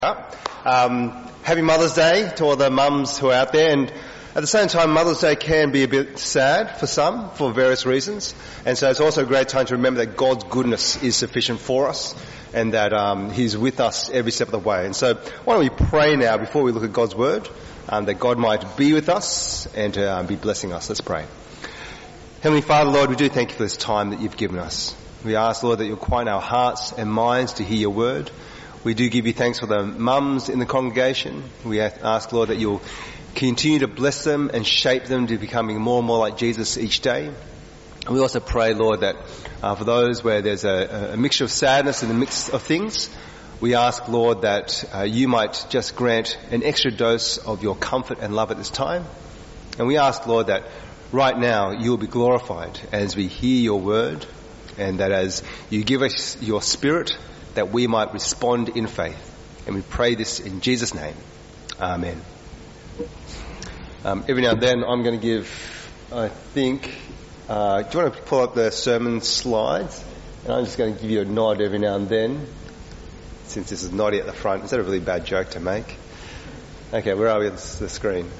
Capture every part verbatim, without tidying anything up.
Um, happy Mother's Day to all the mums who are out there, and at the same time Mother's Day can be a bit sad for some for various reasons, and so it's also a great time to remember that God's goodness is sufficient for us and that um, He's with us every step of the way. And so why don't we pray now before we look at God's Word, um, that God might be with us and uh, um, be blessing us. Let's pray. Heavenly Father, Lord, we do thank you for this time that you've given us. We ask, Lord, that you'll quieten our hearts and minds to hear your Word. We do give you thanks for the mums in the congregation. We ask, Lord, that you'll continue to bless them and shape them to becoming more and more like Jesus each day. And we also pray, Lord, that uh, for those where there's a, a mixture of sadness in the mix of things, we ask, Lord, that uh, you might just grant an extra dose of your comfort and love at this time. And we ask, Lord, that right now you will be glorified as we hear your word, and that as you give us your spirit, that we might respond in faith. And we pray this in Jesus' name. Amen. Um, every now and then I'm going to give, I think, uh, do you want to pull up the sermon slides? And I'm just going to give you a nod every now and then, since this is noddy at the front. Is that a really bad joke to make? Okay, where are we on the screen?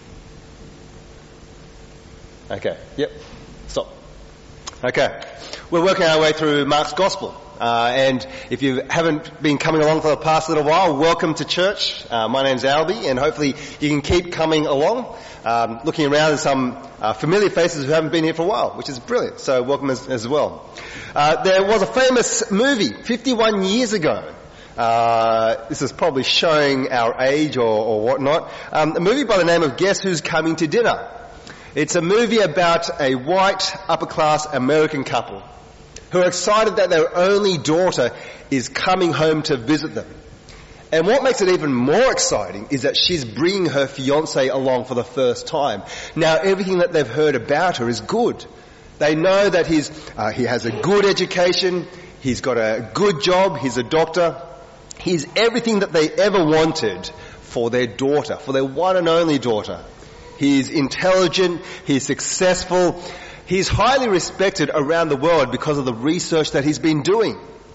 Okay, yep, stop. Okay, we're working our way through Mark's Gospel. Uh, and if you haven't been coming along for the past little while, welcome to church. Uh, my name's Albie, and hopefully you can keep coming along. Um, looking around at some uh, familiar faces who haven't been here for a while, which is brilliant. So welcome as, as well. Uh, there was a famous movie fifty-one years ago. Uh, this is probably showing our age or, or whatnot. Um, a movie by the name of Guess Who's Coming to Dinner. It's a movie about a white, upper-class American couple who are excited that their only daughter is coming home to visit them. And what makes it even more exciting is that she's bringing her fiancé along for the first time. Now, everything that they've heard about her is good. They know that he's, uh, he has a good education, he's got a good job, he's a doctor, he's everything that they ever wanted for their daughter, for their one and only daughter. He's intelligent, he's successful, he's highly respected around the world because of the research that he's been doing.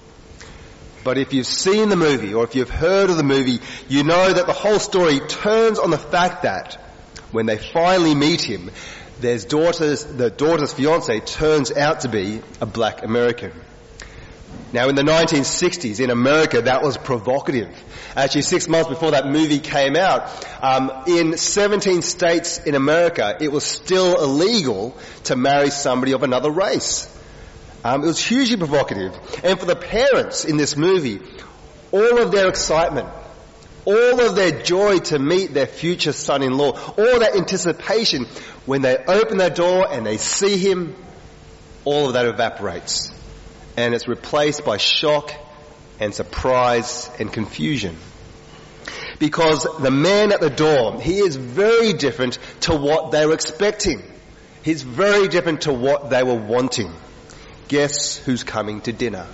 But if you've seen the movie or if you've heard of the movie, you know that the whole story turns on the fact that when they finally meet him, their daughter's, the daughter's fiancé turns out to be a black American. Now, in the nineteen sixties in America, that was provocative. Actually, six months before that movie came out, um, in seventeen states in America, it was still illegal to marry somebody of another race. Um, it was hugely provocative. And for the parents in this movie, all of their excitement, all of their joy to meet their future son-in-law, all that anticipation, when they open their door and they see him, all of that evaporates. And it's replaced by shock and surprise and confusion. Because the man at the door, he is very different to what they were expecting. He's very different to what they were wanting. Guess who's coming to dinner?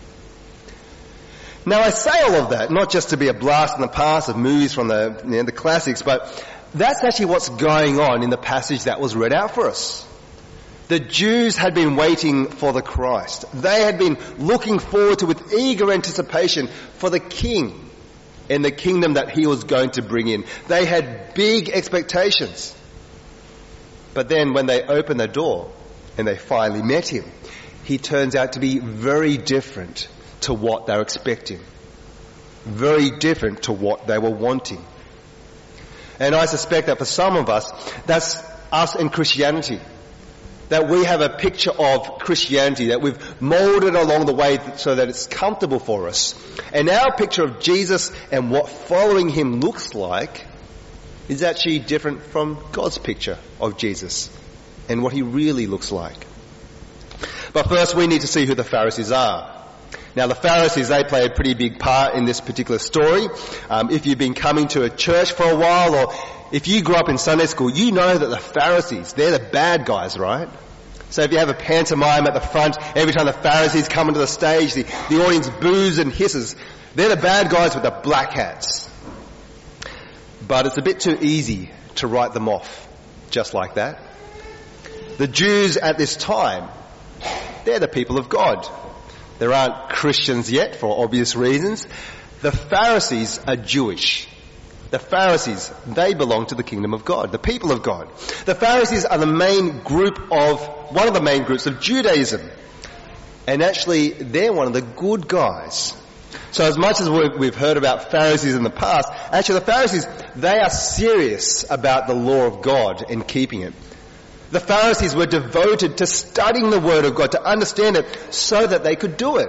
Now, I say all of that not just to be a blast in the past of movies from the, you know, the classics, but that's actually what's going on in the passage that was read out for us. The Jews had been waiting for the Christ. They had been looking forward to with eager anticipation for the King and the kingdom that he was going to bring in. They had big expectations. But then when they opened the door and they finally met him, he turns out to be very different to what they were expecting. Very different to what they were wanting. And I suspect that for some of us, that's us in Christianity. That we have a picture of Christianity that we've moulded along the way so that it's comfortable for us. And our picture of Jesus and what following him looks like is actually different from God's picture of Jesus and what he really looks like. But first we need to see who the Pharisees are. Now, the Pharisees, they play a pretty big part in this particular story. Um, if you've been coming to a church for a while, or if you grew up in Sunday school, you know that the Pharisees, they're the bad guys, right? So if you have a pantomime at the front, every time the Pharisees come onto the stage, the, the audience boos and hisses. They're the bad guys with the black hats. But it's a bit too easy to write them off just like that. The Jews at this time, they're the people of God. There aren't Christians yet, for obvious reasons. The Pharisees are Jewish. The Pharisees, they belong to the kingdom of God, the people of God. The Pharisees are the main group of, one of the main groups of Judaism. And actually, they're one of the good guys. So as much as we've heard about Pharisees in the past, actually the Pharisees, they are serious about the law of God and keeping it. The Pharisees were devoted to studying the Word of God, to understand it, so that they could do it.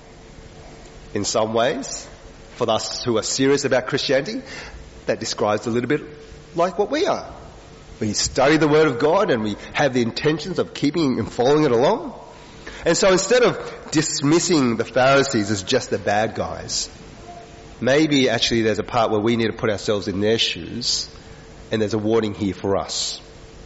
In some ways, for us who are serious about Christianity, that describes a little bit like what we are. We study the Word of God and we have the intentions of keeping and following it along. And so instead of dismissing the Pharisees as just the bad guys, maybe actually there's a part where we need to put ourselves in their shoes, and there's a warning here for us.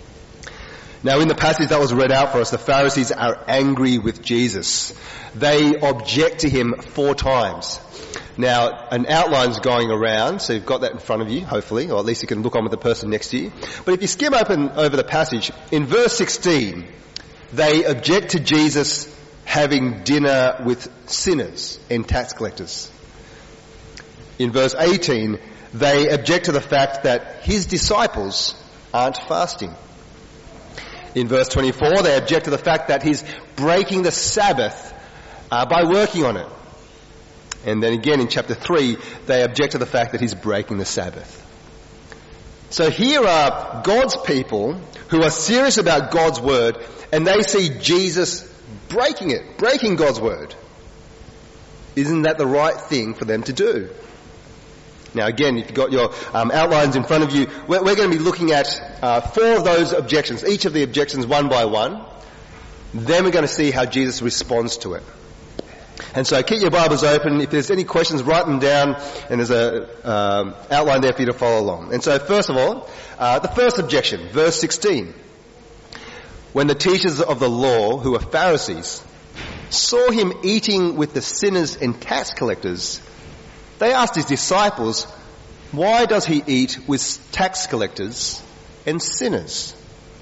Now in the passage that was read out for us, the Pharisees are angry with Jesus. They object to him four times. Now, an outline's going around, so you've got that in front of you, hopefully, or at least you can look on with the person next to you. But if you skim open over the passage, in verse sixteen, they object to Jesus having dinner with sinners and tax collectors. In verse eighteen, they object to the fact that his disciples aren't fasting. In verse twenty-four, they object to the fact that he's breaking the Sabbath uh, by working on it. And then again in chapter three, they object to the fact that he's breaking the Sabbath. So here are God's people who are serious about God's word, and they see Jesus breaking it, breaking God's word. Isn't that the right thing for them to do? Now again, if you've got your um, outlines in front of you, we're, we're going to be looking at uh, four of those objections, each of the objections one by one. Then we're going to see how Jesus responds to it. And so keep your Bibles open. If there's any questions, write them down, and there's a um, outline there for you to follow along. And so first of all, uh, the first objection, verse sixteen. When the teachers of the law, who were Pharisees, saw him eating with the sinners and tax collectors, they asked his disciples, why does he eat with tax collectors and sinners?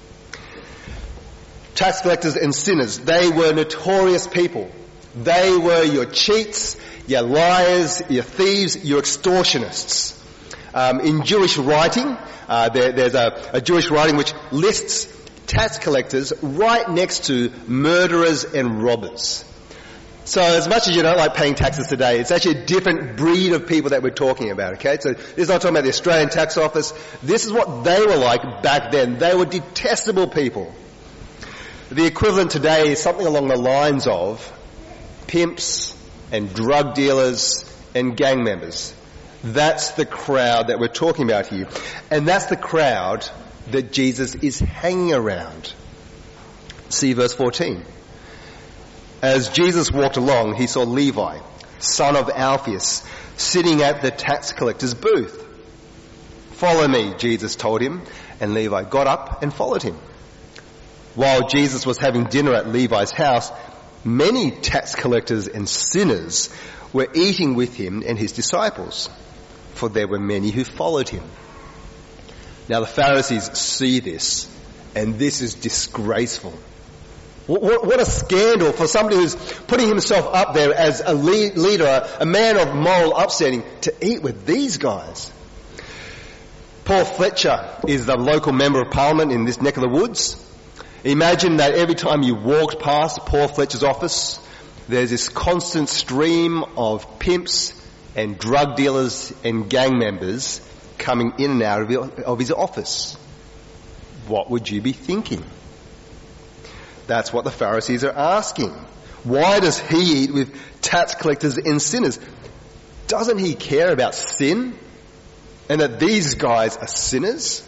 Tax collectors and sinners, they were notorious people. They were your cheats, your liars, your thieves, your extortionists. Um, in Jewish writing, uh, there, there's a, a Jewish writing which lists tax collectors right next to murderers and robbers. So as much as you don't like paying taxes today, it's actually a different breed of people that we're talking about, okay? So this is not talking about the Australian Tax Office. This is what they were like back then. They were detestable people. The equivalent today is something along the lines of pimps and drug dealers and gang members. That's the crowd that we're talking about here. And that's the crowd that Jesus is hanging around. See verse fourteen. As Jesus walked along, he saw Levi, son of Alphaeus, sitting at the tax collector's booth. Follow me, Jesus told him, and Levi got up and followed him. While Jesus was having dinner at Levi's house, many tax collectors and sinners were eating with him and his disciples, for there were many who followed him. Now the Pharisees see this, and this is disgraceful. What, what a scandal for somebody who's putting himself up there as a leader, a man of moral upstanding, to eat with these guys. Paul Fletcher is the local member of parliament in this neck of the woods. Imagine that every time you walked past Paul Fletcher's office, there's this constant stream of pimps and drug dealers and gang members coming in and out of his office. What would you be thinking? That's what the Pharisees are asking. Why does he eat with tax collectors and sinners? Doesn't he care about sin? And that these guys are sinners?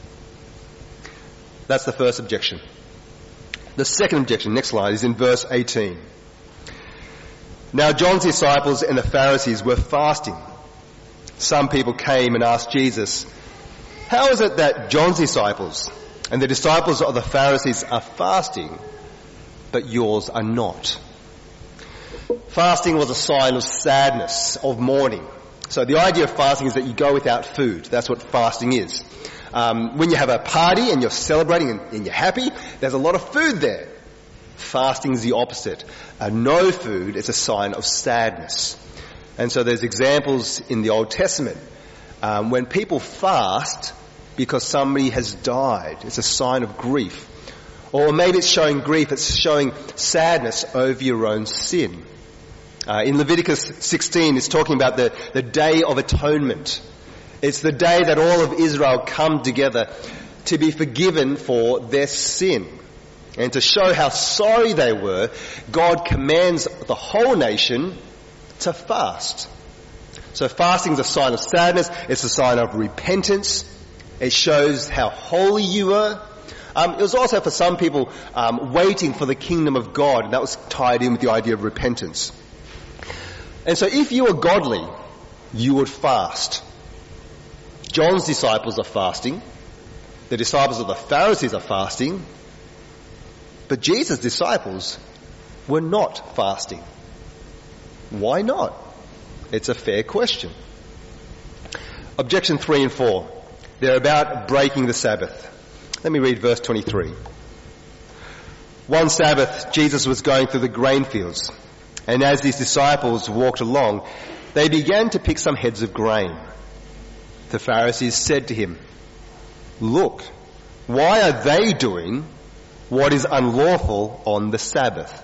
That's the first objection. The second objection, next slide, is in verse eighteen. Now John's disciples and the Pharisees were fasting. Some people came and asked Jesus, how is it that John's disciples and the disciples of the Pharisees are fasting, but yours are not? Fasting was a sign of sadness, of mourning. So the idea of fasting is that you go without food. That's what fasting is. Um, when you have a party and you're celebrating and, and you're happy, there's a lot of food there. Fasting is the opposite. Uh, no food is a sign of sadness. And so there's examples in the Old Testament um, when people fast because somebody has died. It's a sign of grief. Or maybe it's showing grief, it's showing sadness over your own sin. Uh, in Leviticus sixteen, it's talking about the, the Day of Atonement. It's the day that all of Israel come together to be forgiven for their sin. And to show how sorry they were, God commands the whole nation to fast. So fasting is a sign of sadness, it's a sign of repentance. It shows how holy you were. Um, it was also for some people um, waiting for the kingdom of God, and that was tied in with the idea of repentance. And so if you were godly, you would fast. John's disciples are fasting. The disciples of the Pharisees are fasting. But Jesus' disciples were not fasting. Why not? It's a fair question. Objection three and four. They're about breaking the Sabbath. Let me read verse twenty-three. One Sabbath, Jesus was going through the grain fields, and as his disciples walked along, they began to pick some heads of grain. The Pharisees said to him, "Look, why are they doing what is unlawful on the Sabbath?"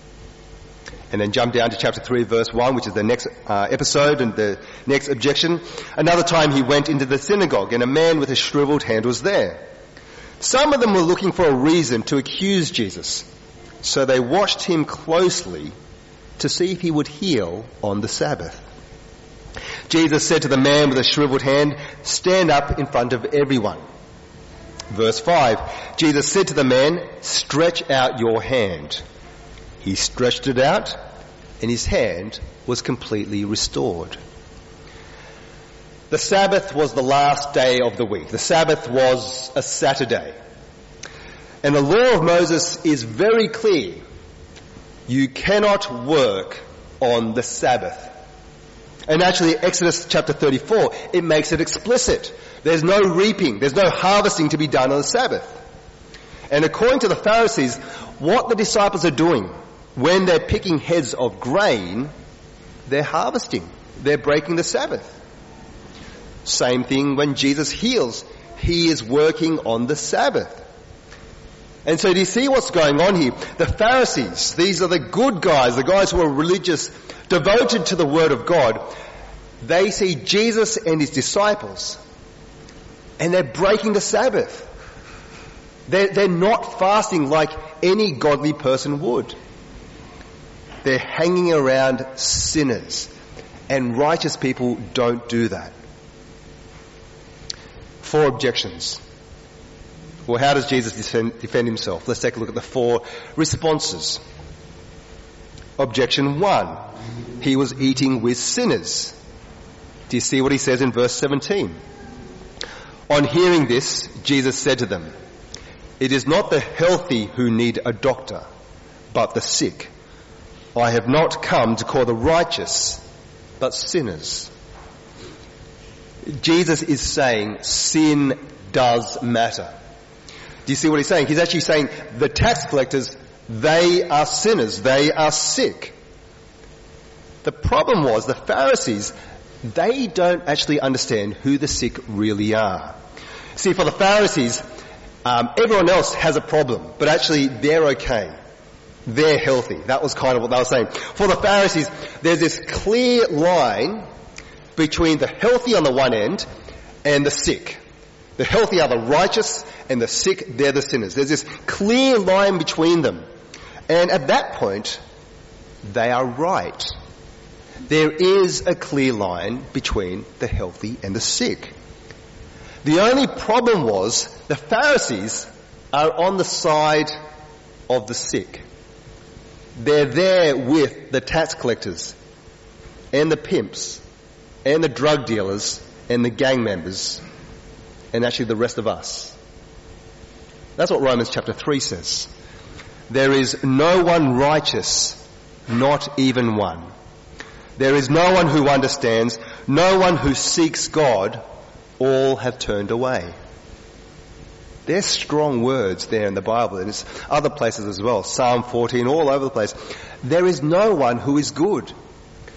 And then jump down to chapter three, verse one, which is the next uh, episode and the next objection. Another time he went into the synagogue, and a man with a shriveled hand was there. Some of them were looking for a reason to accuse Jesus, so they watched him closely to see if he would heal on the Sabbath. Jesus said to the man with a shriveled hand, "Stand up in front of everyone." Verse five, Jesus said to the man, "Stretch out your hand." He stretched it out, and his hand was completely restored. The Sabbath was the last day of the week. The Sabbath was a Saturday. And the law of Moses is very clear. You cannot work on the Sabbath. And actually, Exodus chapter thirty-four, it makes it explicit. There's no reaping, there's no harvesting to be done on the Sabbath. And according to the Pharisees, what the disciples are doing when they're picking heads of grain, they're harvesting. They're breaking the Sabbath. Same thing when Jesus heals. He is working on the Sabbath. And so do you see what's going on here? The Pharisees, these are the good guys, the guys who are religious, devoted to the Word of God. They see Jesus and his disciples, and they're breaking the Sabbath. They're, they're not fasting like any godly person would. They're hanging around sinners, and righteous people don't do that. Four objections. Well, how does Jesus defend, defend himself? Let's take a look at the four responses. Objection one. He was eating with sinners. Do you see what he says in verse seventeen? On hearing this, Jesus said to them, "It is not the healthy who need a doctor, but the sick. I have not come to call the righteous, but sinners." Jesus is saying sin does matter. Do you see what he's saying? He's actually saying the tax collectors, they are sinners. They are sick. The problem was the Pharisees, they don't actually understand who the sick really are. See, for the Pharisees, um, everyone else has a problem, but actually they're okay. They're healthy. That was kind of what they were saying. For the Pharisees, there's this clear line between the healthy on the one end and the sick. The healthy are the righteous, and the sick, they're the sinners. There's this clear line between them. And at that point, they are right. There is a clear line between the healthy and the sick. The only problem was the Pharisees are on the side of the sick. They're there with the tax collectors and the pimps and the drug dealers and the gang members and actually the rest of us. That's what Romans chapter three says. There is no one righteous, not even one. There is no one who understands, no one who seeks God. All have turned away. There's strong words there in the Bible, and it's other places as well. Psalm fourteen, all over the place. There is no one who is good.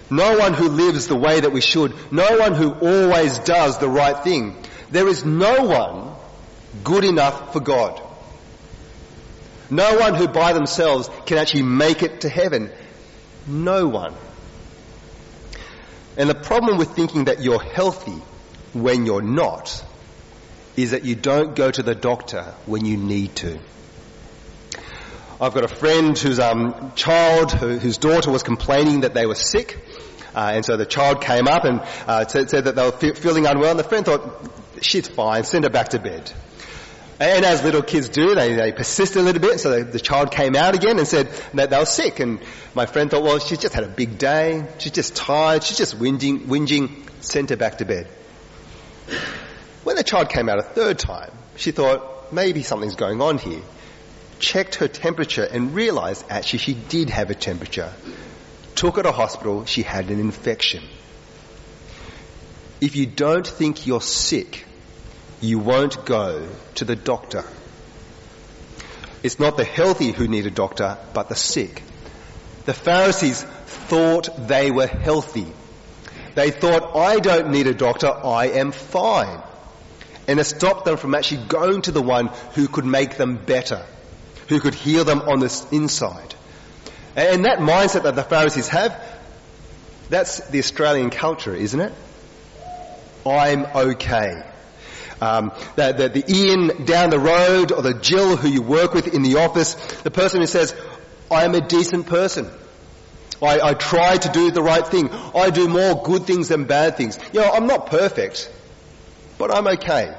no one who lives the way that we should, no one who always does the right thing. There is no one good enough for God. No one who by themselves can actually make it to heaven. No one. And the problem with thinking that you're healthy when you're not is that you don't go to the doctor when you need to. I've got a friend whose um, child, who, whose daughter was complaining that they were sick, uh, and so the child came up and uh, said, said that they were fe- feeling unwell, and the friend thought, she's fine, send her back to bed. And as little kids do, they, they persist a little bit, so they, the child came out again and said that they were sick. And my friend thought, well, she's just had a big day, she's just tired, she's just whinging, whinging, sent her back to bed. When the child came out a third time, she thought, maybe something's going on here. Checked her temperature and realised actually she did have a temperature. Took her to hospital, she had an infection. If you don't think you're sick, you won't go to the doctor. It's not the healthy who need a doctor, but the sick. The Pharisees thought they were healthy. They thought, I don't need a doctor, I am fine. And it stopped them from actually going to the one who could make them better, who could heal them on the inside. And that mindset that the Pharisees have, that's the Australian culture, isn't it? I'm okay. Um, the, the, the Ian down the road, or the Jill who you work with in the office, the person who says, I'm a decent person. I, I try to do the right thing. I do more good things than bad things. You know, I'm not perfect, but I'm okay.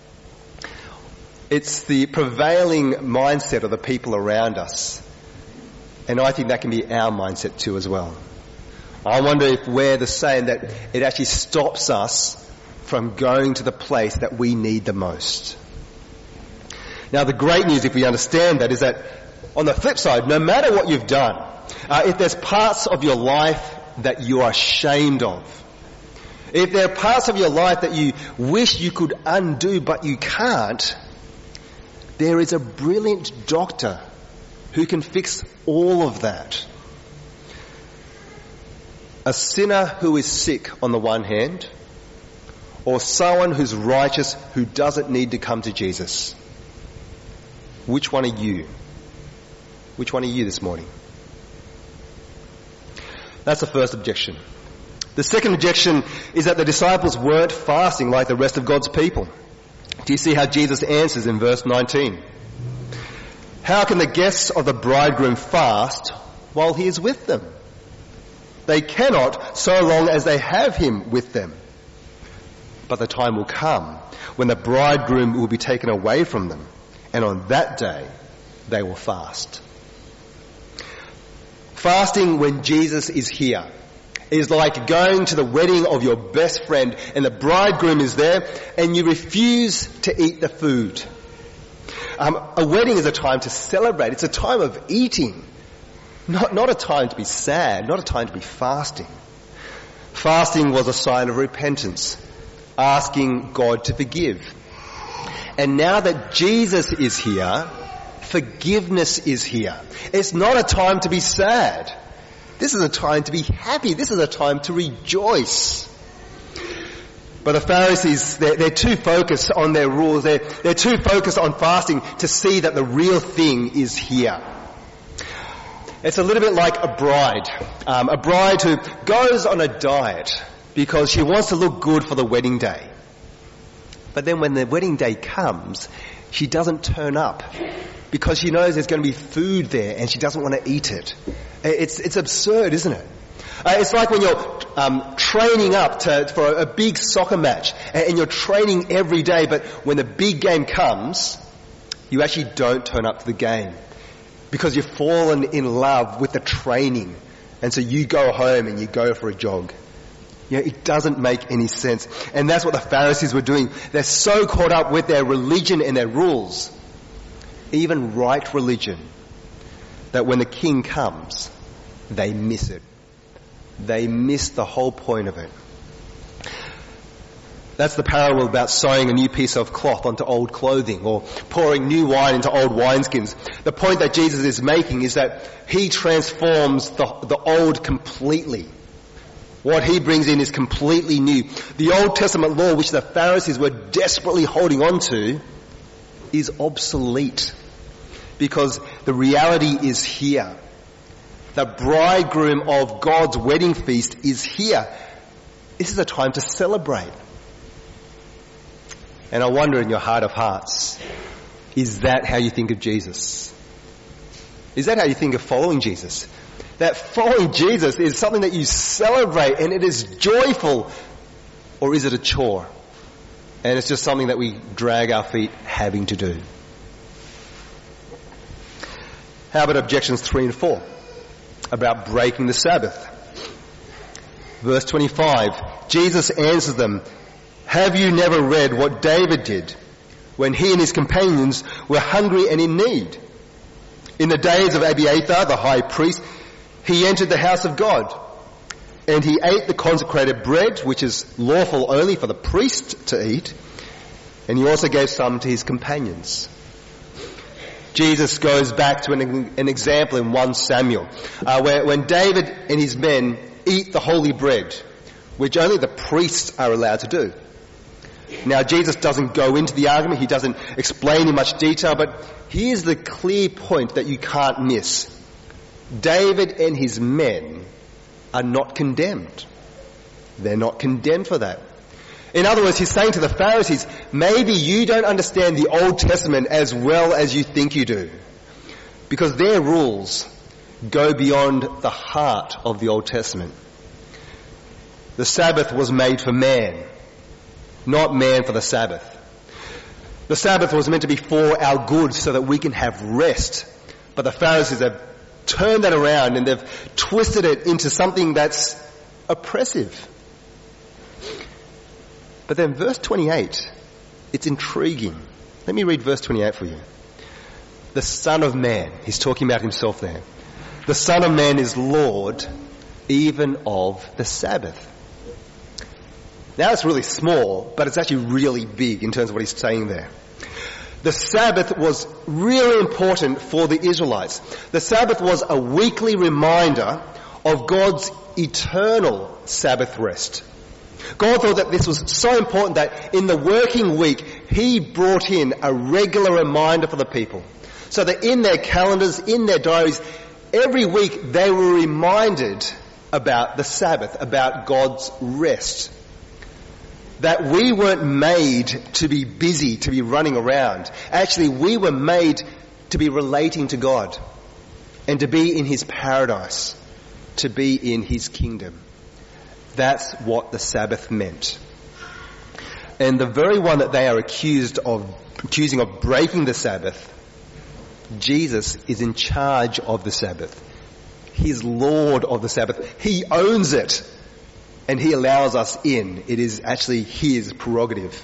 It's the prevailing mindset of the people around us. And I think that can be our mindset too as well. I wonder if we're the same, that it actually stops us from going to the place that we need the most. Now the great news, if we understand that, is that on the flip side, no matter what you've done, uh, if there's parts of your life that you are ashamed of, if there are parts of your life that you wish you could undo but you can't, there is a brilliant doctor who can fix all of that. A sinner who is sick on the one hand, or someone who's righteous who doesn't need to come to Jesus. Which one are you? Which one are you this morning? That's the first objection. The second objection is that the disciples weren't fasting like the rest of God's people. Do you see how Jesus answers in verse nineteen? How can the guests of the bridegroom fast while he is with them? They cannot, so long as they have him with them. But the time will come when the bridegroom will be taken away from them, and on that day they will fast. Fasting when Jesus is here is like going to the wedding of your best friend and the bridegroom is there and you refuse to eat the food. Um, a wedding is a time to celebrate. It's a time of eating, not, not a time to be sad, not a time to be fasting. Fasting was a sign of repentance, asking God to forgive. And now that Jesus is here, forgiveness is here. It's not a time to be sad. This is a time to be happy. This is a time to rejoice. But the Pharisees, they're, they're too focused on their rules. They're, they're too focused on fasting to see that the real thing is here. It's a little bit like a bride. Um, a bride who goes on a diet because she wants to look good for the wedding day. But then when the wedding day comes, she doesn't turn up because she knows there's going to be food there and she doesn't want to eat it. It's, it's absurd, isn't it? Uh, it's like when you're um, training up to, for a, a big soccer match and, and you're training every day, but when the big game comes, you actually don't turn up to the game because you've fallen in love with the training, and so you go home and you go for a jog. You know, it doesn't make any sense. And that's what the Pharisees were doing. They're so caught up with their religion and their rules, even right religion, that when the king comes, they miss it. They miss the whole point of it. That's the parable about sewing a new piece of cloth onto old clothing, or pouring new wine into old wineskins. The point that Jesus is making is that he transforms the, the old completely. What he brings in is completely new. The Old Testament law, which the Pharisees were desperately holding on to, is obsolete. Because the reality is here. The bridegroom of God's wedding feast is here. This is a time to celebrate. And I wonder in your heart of hearts, is that how you think of Jesus? Is that how you think of following Jesus? That following Jesus is something that you celebrate and it is joyful, or is it a chore? And it's just something that we drag our feet having to do. How about objections three and four? About breaking the Sabbath. Verse twenty-five, Jesus answers them, "Have you never read what David did when he and his companions were hungry and in need? In the days of Abiathar, the high priest, he entered the house of God, and he ate the consecrated bread, which is lawful only for the priest to eat, and he also gave some to his companions." Jesus goes back to an, an example in First Samuel, uh, where when David and his men eat the holy bread, which only the priests are allowed to do. Now, Jesus doesn't go into the argument, he doesn't explain in much detail, but here's the clear point that you can't miss. David and his men are not condemned. They're not condemned for that. In other words, he's saying to the Pharisees, maybe you don't understand the Old Testament as well as you think you do. Because their rules go beyond the heart of the Old Testament. The Sabbath was made for man, not man for the Sabbath. The Sabbath was meant to be for our good so that we can have rest. But the Pharisees have turned that around and they've twisted it into something that's oppressive. But then verse twenty-eight, it's intriguing. Let me read verse twenty-eight for you. The Son of Man, he's talking about himself there. The Son of Man is Lord even of the Sabbath. Now it's really small, but it's actually really big in terms of what he's saying there. The Sabbath was really important for the Israelites. The Sabbath was a weekly reminder of God's eternal Sabbath rest. God thought that this was so important that in the working week, he brought in a regular reminder for the people. So that in their calendars, in their diaries, every week they were reminded about the Sabbath, about God's rest. That we weren't made to be busy, to be running around. Actually, we were made to be relating to God and to be in his paradise, to be in his kingdom. That's what the Sabbath meant. And the very one that they are accused of, accusing of breaking the Sabbath, Jesus is in charge of the Sabbath. He's Lord of the Sabbath. He owns it. And he allows us in. It is actually his prerogative.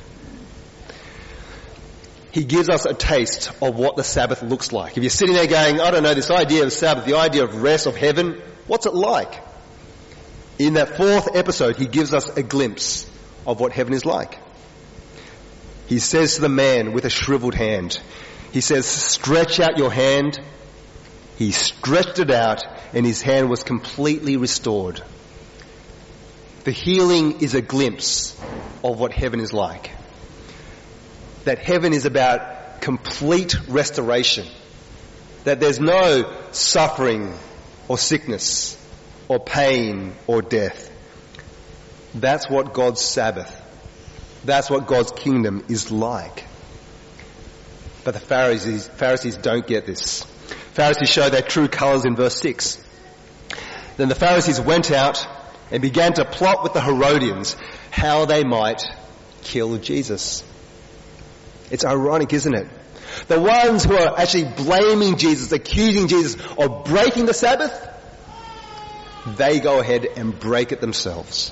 He gives us a taste of what the Sabbath looks like. If you're sitting there going, I don't know, this idea of Sabbath, the idea of rest, of heaven, what's it like? In that fourth episode, he gives us a glimpse of what heaven is like. He says to the man with a shriveled hand, he says, stretch out your hand. He stretched it out and his hand was completely restored. The healing is a glimpse of what heaven is like. That heaven is about complete restoration. That there's no suffering or sickness or pain or death. That's what God's Sabbath, that's what God's kingdom is like. But the Pharisees, Pharisees don't get this. Pharisees show their true colours in verse six. Then the Pharisees went out and began to plot with the Herodians how they might kill Jesus. It's ironic, isn't it? The ones who are actually blaming Jesus, accusing Jesus of breaking the Sabbath, they go ahead and break it themselves.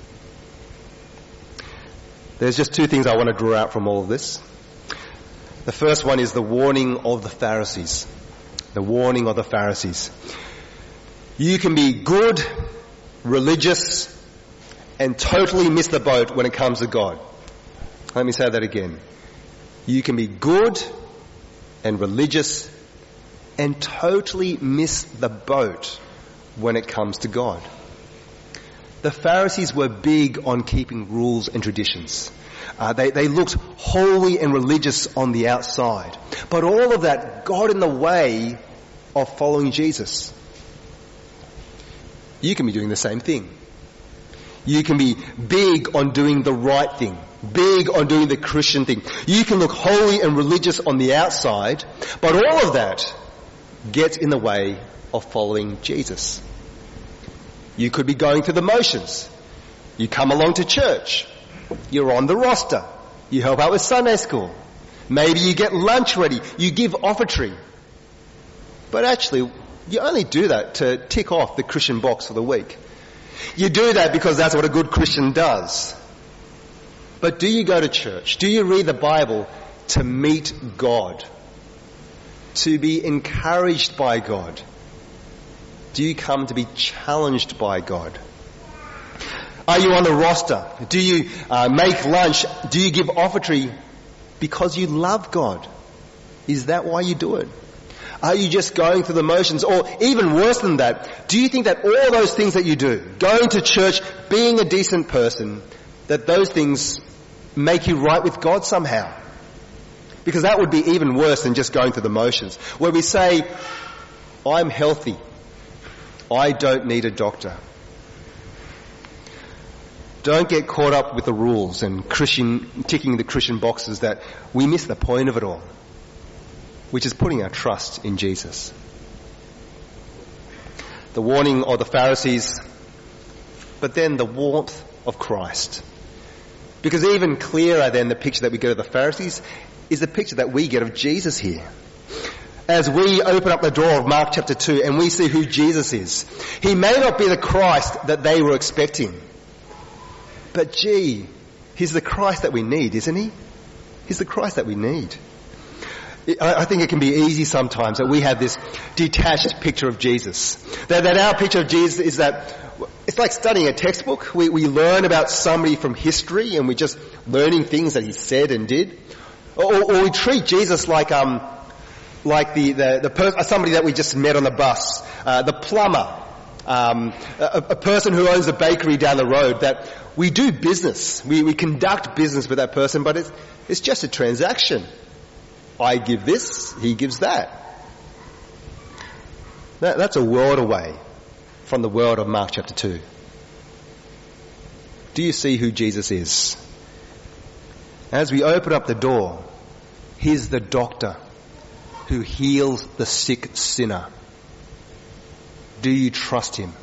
There's just two things I want to draw out from all of this. The first one is the warning of the Pharisees. The warning of the Pharisees. You can be good, religious, and totally miss the boat when it comes to God. Let me say that again. You can be good and religious and totally miss the boat when it comes to God. The Pharisees were big on keeping rules and traditions. Uh, they, they looked holy and religious on the outside. But all of that got in the way of following Jesus. You can be doing the same thing. You can be big on doing the right thing, big on doing the Christian thing. You can look holy and religious on the outside, but all of that gets in the way of following Jesus. You could be going through the motions. You come along to church. You're on the roster. You help out with Sunday school. Maybe you get lunch ready. You give offertory. But actually, you only do that to tick off the Christian box for the week. You do that because that's what a good Christian does. But do you go to church? Do you read the Bible to meet God? To be encouraged by God? Do you come to be challenged by God? Are you on the roster? Do you uh, make lunch? Do you give offertory because you love God? Is that why you do it? Are you just going through the motions? Or even worse than that, do you think that all those things that you do, going to church, being a decent person, that those things make you right with God somehow? Because that would be even worse than just going through the motions. Where we say, I'm healthy. I don't need a doctor. Don't get caught up with the rules and Christian, ticking the Christian boxes that we miss the point of it all, which is putting our trust in Jesus. The warning of the Pharisees, but then the warmth of Christ. Because even clearer than the picture that we get of the Pharisees is the picture that we get of Jesus here. As we open up the door of Mark chapter two and we see who Jesus is, he may not be the Christ that they were expecting. But gee, he's the Christ that we need, isn't he? He's the Christ that we need. I think it can be easy sometimes that we have this detached picture of Jesus. That, that our picture of Jesus is that it's like studying a textbook. We, we learn about somebody from history and we're just learning things that he said and did. Or, or we treat Jesus like um like the the, the per- somebody that we just met on the bus, uh, the plumber, um, a, a person who owns a bakery down the road. That we do business, we, we conduct business with that person, but it's it's just a transaction. I give this, he gives that. that. That's a world away from the world of Mark chapter two. Do you see who Jesus is? As we open up the door, he's the doctor who heals the sick sinner. Do you trust him?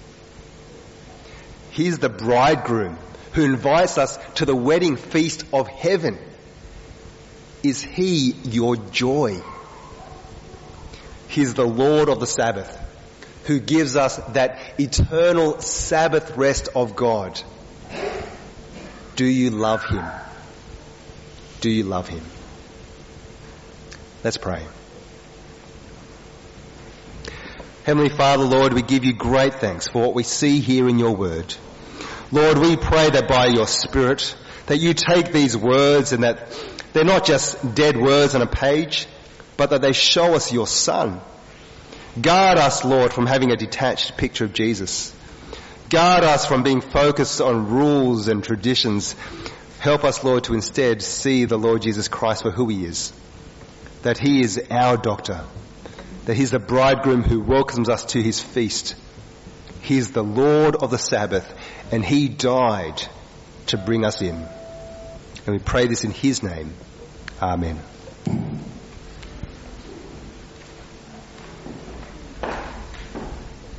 He's the bridegroom who invites us to the wedding feast of heaven. Is he your joy? He's the Lord of the Sabbath who gives us that eternal Sabbath rest of God. Do you love him? Do you love him? Let's pray. Heavenly Father, Lord, we give you great thanks for what we see here in your word. Lord, we pray that by your Spirit, that you take these words and that they're not just dead words on a page, but that they show us your Son. Guard us, Lord, from having a detached picture of Jesus. Guard us from being focused on rules and traditions. Help us, Lord, to instead see the Lord Jesus Christ for who he is. That he is our doctor. That he's the bridegroom who welcomes us to his feast. He is the Lord of the Sabbath, and he died to bring us in. And we pray this in his name. Amen.